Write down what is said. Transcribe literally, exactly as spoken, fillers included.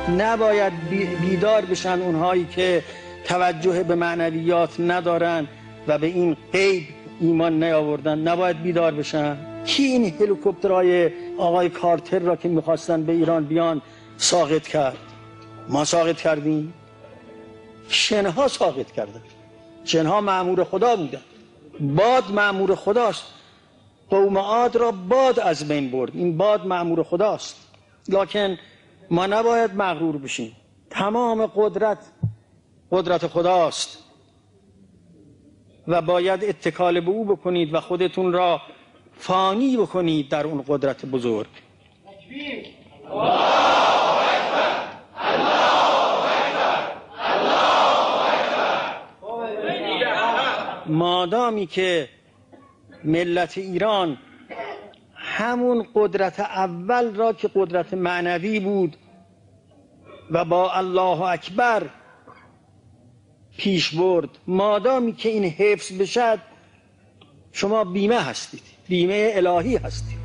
نباید بیدار بشن اونهایی که توجه به معنویات ندارن و به این غیب ایمان نیاوردن، نباید بیدار بشن. کی این هلیکوپترهای آقای کارتر را که میخواستن به ایران بیان ساقط کرد؟ ما ساقط کردیم؟ شنها ساقط کردن. شنها مأمور خدا بودن. باد مأمور خداست. قوم عاد را باد از بین برد. این باد مأمور خداست. لکن ما نباید مغرور بشیم. تمام قدرت قدرت خداست و باید اتکال به او بکنید و خودتون را فانی بکنید در اون قدرت بزرگ. مادامی که ملت ایران همون قدرت اول را که قدرت معنوی بود و با الله اکبر پیش برد، مادامی که این حفظ بشد، شما بیمه هستید، بیمه الهی هستید.